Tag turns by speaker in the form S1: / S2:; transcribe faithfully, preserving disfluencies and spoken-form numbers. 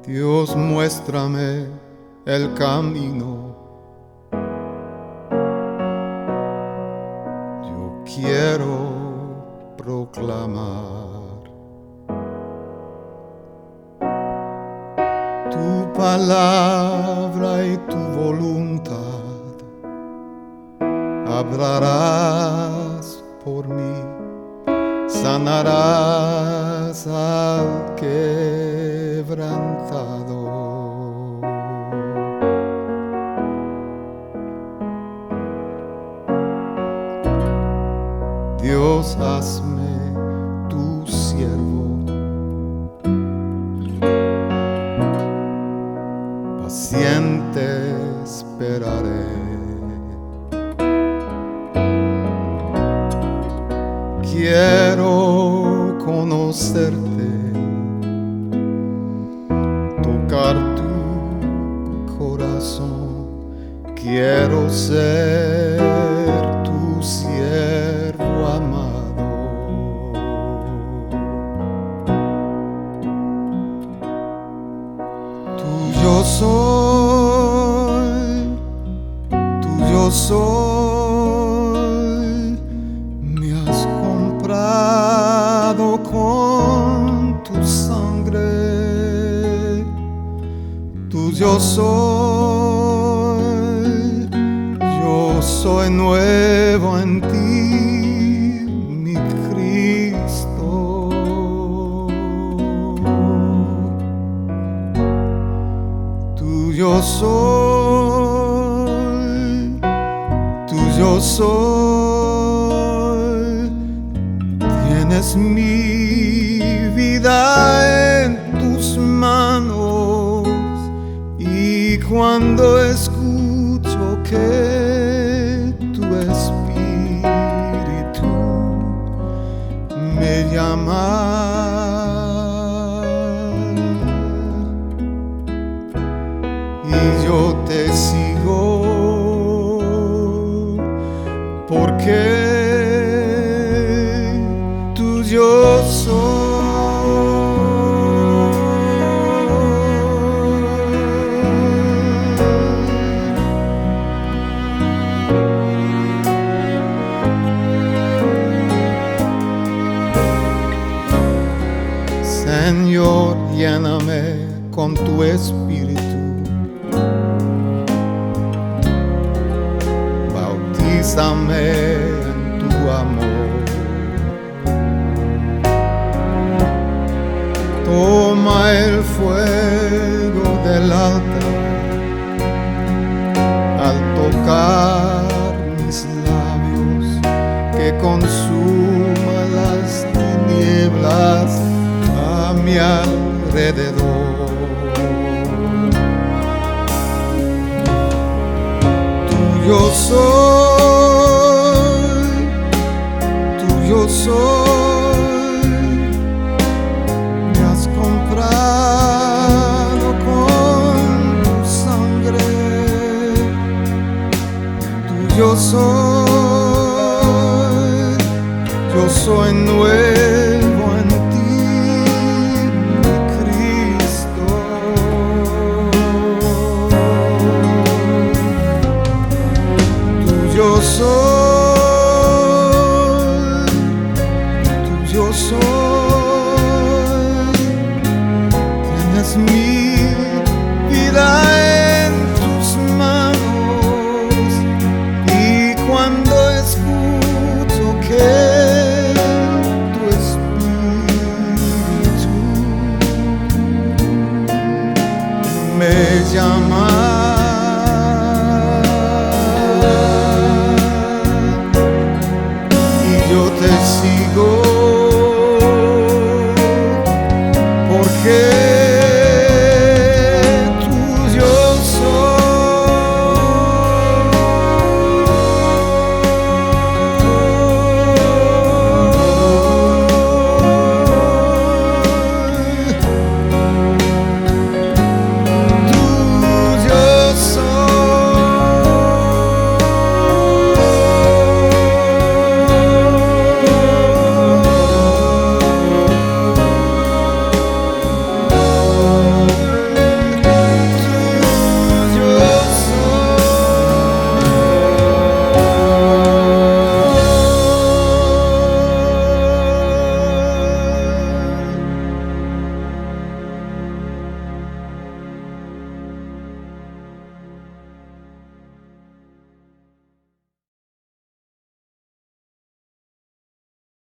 S1: Dios, muéstrame el camino. Yo quiero proclamar tu palabra y tu voluntad. Hablarás por mí, sanarás al quebrantado. Dios, hazme tu siervo, paciente esperaré. Quiero conocerte, tocar tu corazón. Quiero ser tu siervo amado. Tuyo soy, tuyo soy. Me has comprado con tu sangre. Tuyo soy, yo soy nuevo en ti, mi Cristo. Tuyo soy, tuyo soy. Tienes mi vida en tus manos, y cuando escucho que tu espíritu me llama, y yo te sigo, porque tuyo soy. Señor, lléname con tu espíritu, bautízame en tu amor. Toma el fuego del altar al tocar mis labios, que consuma las tinieblas a mi alrededor. Tuyo soy, tuyo soy. Me has comprado con tu sangre. Tuyo soy, yo soy nuevo en ti, mi Cristo. Tuyo soy, tuyo soy. Tienes mi vida en tus manos, y cuando escucho que tu espíritu me llama,